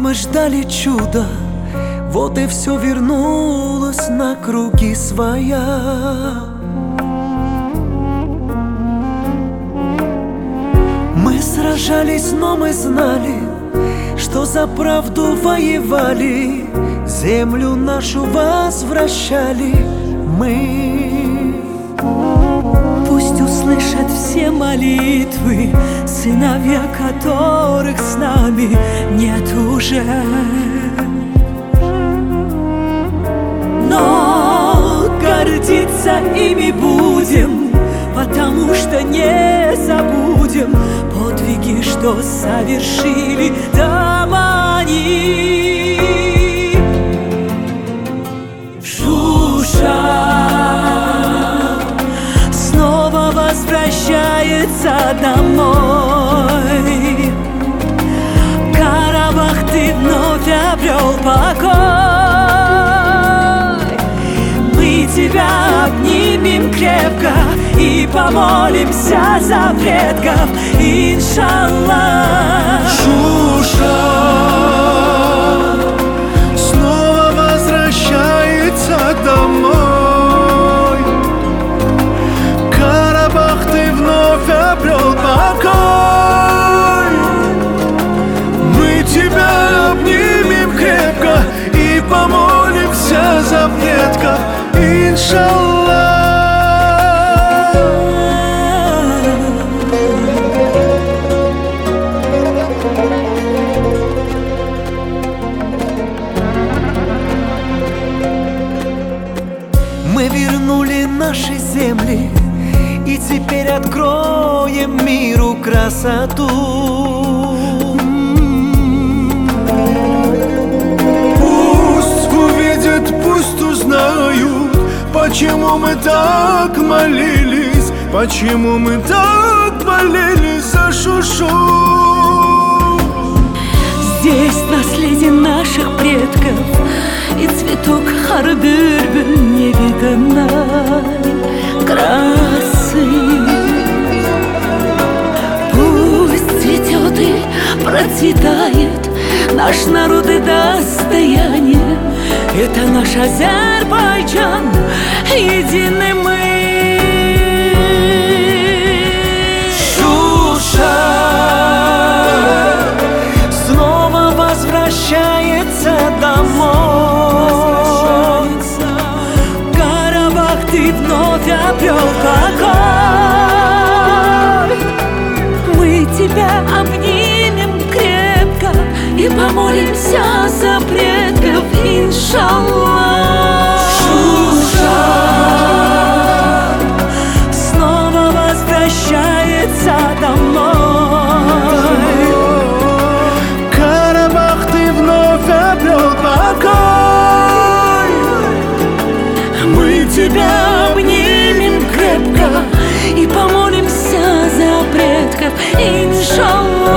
мы ждали чуда, вот и все вернулось на круги своя. Мы сражались, но мы знали, что за правду воевали, землю нашу возвращали мы. Пусть услышат все молитвы, сыновья которых с нами нет уже. Но гордиться ими будем, потому что не забудем подвиги, что совершили там они. Шуша снова возвращается домой. Карабах, ты вновь обрел покой. Мы тебя обнимем крепко и помолимся за предков, иншаллах. Шуша снова возвращается домой. Карабах, ты вновь обрел покой. Мы тебя обнимем крепко и помолимся за предков, иншаллах. Мы вернули наши земли и теперь откроем миру красоту. Пусть увидят, пусть узнают, почему мы так молились, почему мы так молились за Шушу. Здесь наследие наших предков и цветок хар-бюльбюль невиданной красы. Пусть цветет и процветает наш народ и достояние. Это наш Азербайджан, единый мы. Шуша снова возвращается домой. Карабах, ты вновь обрел покой. Мы тебя обнимем крепко и помолимся за предков, иншаллах. Шуша снова возвращается домой. Карабах, ты вновь обрел покой. Мы тебя обнимем крепко и помолимся за предков, иншаллах.